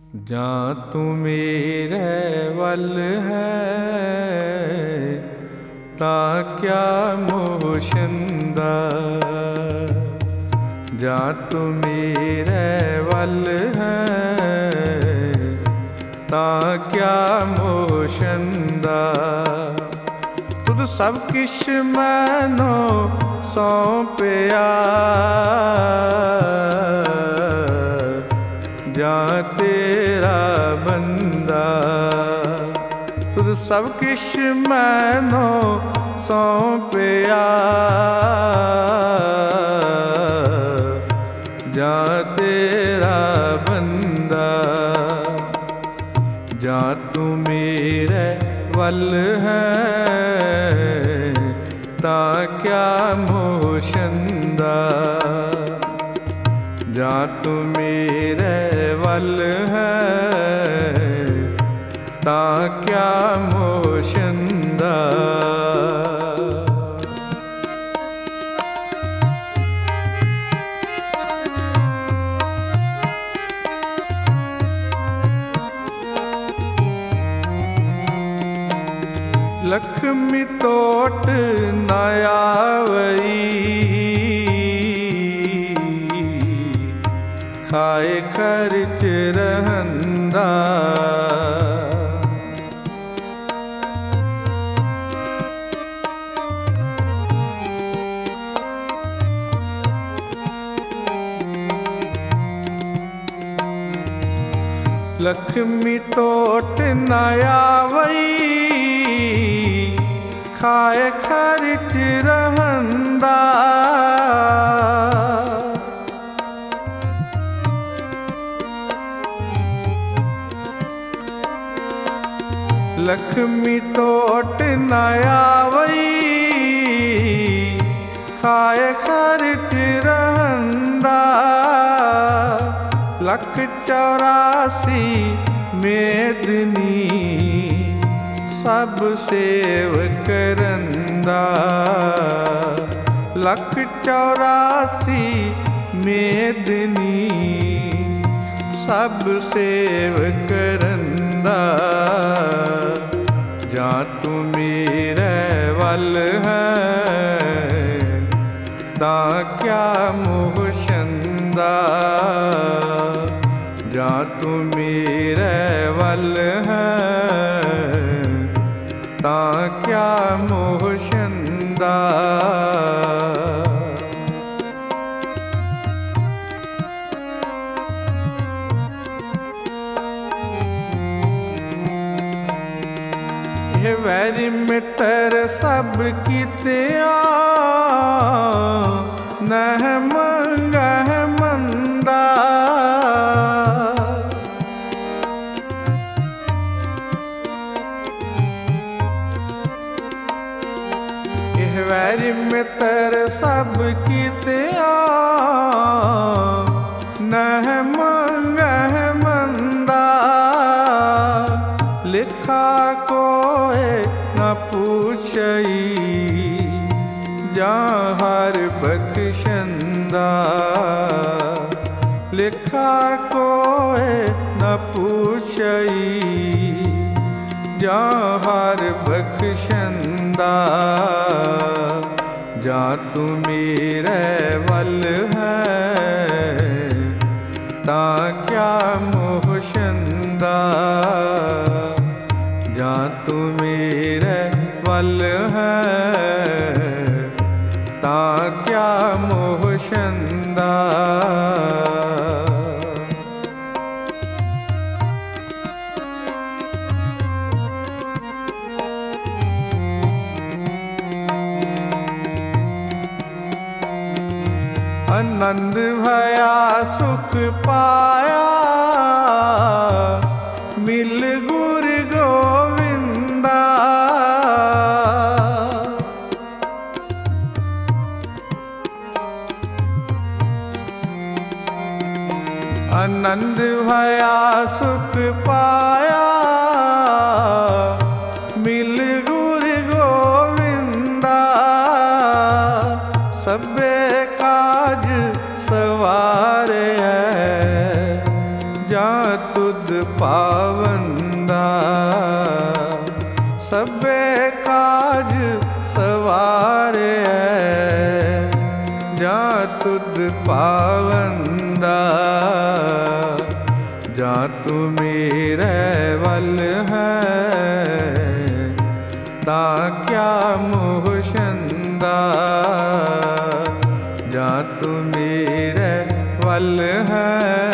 ਜਾਂ ਤੂੰ ਮੇਰੇ ਵੱਲ ਹੈ ਤਾਂ ਕਿਆ ਮੋਹ ਛੰਦਾ। ਜਾਂ ਤੂੰ ਮੇਰੇ ਵੱਲ ਹੈ ਤਾਂ ਕਿਆ ਮੋਹ ਛੰਦਾ। ਤੁਧ ਸਭ ਕਿਛ ਮੈਨੋ ਸੌਂਪਿਆ ਜਾਂ ਤੇਰਾ ਬੰਦਾ। ਤੁਧ ਸਭ ਕਿਛ ਮੈਨੋ ਸੌਂਪਿਆ ਜਾਂ ਤੇਰਾ ਬੰਦਾ। ਜਾਂ ਤੂੰ ਮੇਰੇ ਵੱਲ ਹੈ ਤਾਂ ਕਿਆ ਮੋਹ ਛੰਦਾ। ਜਾਂ ਤੂੰ ਮੇਰੇ ਵੱਲ ਹੈ ਤਾਂ ਕਿਆ ਮੋਹ ਛੰਦਾ। ਲਖਮੀ ਟੋਟ ਨਾ ਆਵਈ ਖਾਏ ਖਰਚ ਰਹੰਦਾ। ਲਖਮੀ ਟੋਟ ਨਾ ਆਵਈ ਖਾਏ ਖਰਚ ਰਹੰਦਾ। ਲਖਮੀ ਟੋਟ ਨਾ ਆਵਈ ਖਾਏ ਖਰਚ ਰਹੰਦਾ। ਲੱਖ 84 ਮੇਦਨੀ ਸਭ ਸੇਵ ਕਰੰਦਾ। ਲੱਖ 84 ਮੇਦਨੀ ਸਭ ਸੇਵ ਕਰੰਦਾ। ਜਾਂ ਤੂੰ ਮੇਰੇ ਵੱਲ ਹੈ ਤਾਂ ਕਿਆ ਮੋਹ ਛੰਦਾ। ਜਾਂ ਤੂੰ ਮੇਰੇ ਵੱਲ ਹੈ ਤਾਂ ਕਿਆ ਮੋਹ ਛੰਦਾ। ਇਹ ਵੈਰੀ ਮਿੱਤਰ ਸਭ ਕੀਤਿਆਂ ਨਹਿ ਮੰਗਹਿ ਮੰਦਾ। ਇਹ ਵੈਰੀ ਮਿੱਤਰ ਸਭ ਕੀਤਿਆਂ ਨਹਿ ਮੰਗਹਿ ਮੰਦਾ। ਲਿਖਾ ਕੋਇ ਨਾ ਪੁੱਛਈ ਜਾਂ ਹਰ ਬਖਸ਼ੰਦਾ। ਲਿਖਾ ਕੋਇ ਨਾ ਪੁੱਛਈ ਜਾਂ ਹਰ ਬਖਸ਼ੰਦਾ। ਜਾਂ ਤੂੰ ਮੇਰੇ ਵੱਲ ਹੈ ਤਾਂ ਕਿਆ ਮੋਹ ਛੰਦਾ। ਜਾਂ ਤੂੰ ਮੇਰੇ ਵੱਲ ਹੈ ਤਾਂ ਕਿਆ ਮੋਹ ਛੰਦਾ। ਆਨੰਦ ਭਇਆ ਸੁਖ ਪਾਇਆ ਮਿਲ ਗੁਰ ਗੋਵਿੰਦਾ। ਆਨੰਦ ਭਇਆ ਸੁਖ ਪਾਇਆ ਮਿਲ ਗੁਰ ਗੋਵਿੰਦਾ। ਸਭੇ ਕਾਜ ਸਵਾਰਿਆ ਜਾਂ ਤੁਧ ਪਾਵੰਦਾ। ਸਭੇ ਕਾਜ ਸਵਾਰਿਐ ਜਾਂ ਤੁਧ ਪਾਵੰਦਾ। ਜਾਂ ਤੂੰ ਮੇਰੇ ਵੱਲ ਹੈ ਤਾਂ ਕਿਆ ਮੋਹ ਛੰਦਾ। ਜਾਂ ਤੂੰ ਮੇਰੇ ਵੱਲ ਹੈ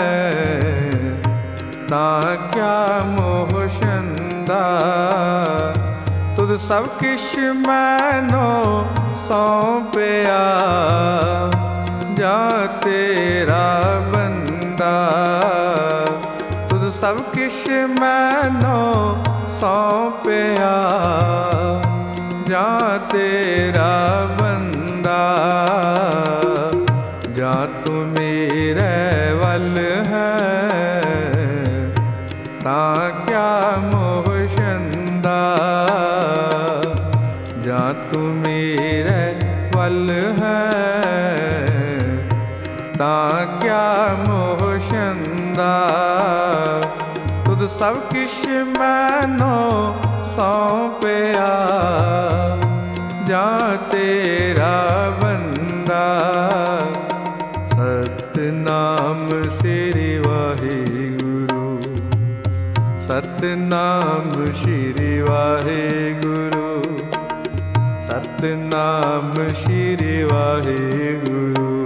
ਤਾਂ ਕਿਆ ਮੋਹ ਛੰਦਾ। ਤੁਧ ਸਭ ਕਿਛ ਮੈਨੋ ਸੌਂਪਿਆ ਜਾਂ ਤੇਰਾ ਬੰਦਾ। ਤੁਧ ਸਭ ਕਿਛ ਮੈਨੋ ਸੌਂਪਿਆ ਜਾਂ ਤੇਰਾ ਬੰਦਾ। ਜਾਂ ਤੂੰ ਮੇਰੇ ਵੱਲ ਹੈ ਤਾਂ ਕਿਆ ਮੋਹ ਛੰਦਾ। ਜਾਂ ਤੂੰ ਮੇਰੇ ਵੱਲ ਹੈ ਤਾਂ ਕਿਆ ਮੋਹ ਛੰਦਾ। ਤੁਧ ਸਭ ਕਿਛ ਮੈਨੋ ਸੌਂਪਿਆ ਜਾਂ ਤੇਰਾ ਬੰਦਾ। ਸਤਿਨਾਮ ਸ੍ਰੀ ਵਾਹਿਗੁਰੂ, ਸਤਿਨਾਮ ਸ੍ਰੀ ਵਾਹਿਗੁਰੂ, ਸਤਿਨਾਮ ਸ੍ਰੀ ਵਾਹਿਗੁਰੂ,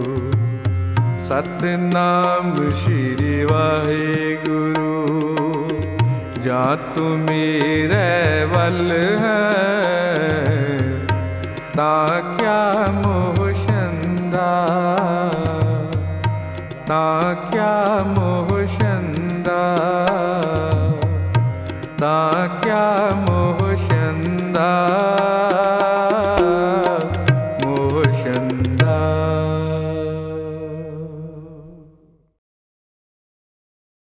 ਸਤਿਨਾਮ ਸ੍ਰੀ ਵਾਹਿਗੁਰੂ। ਜਾਂ ਤੂੰ ਮੇਰੇ ਵੱਲ ਹੈ ਤਾਂ ਕਿਆ ਮੋਹ ਛੰਦਾ। ਤਾਂ ਕਿਆ ਮੋਹ ਛੰਦਾ। ਤਾਂ ਕਿਆ ਮੋਹ ਛੰਦਾ।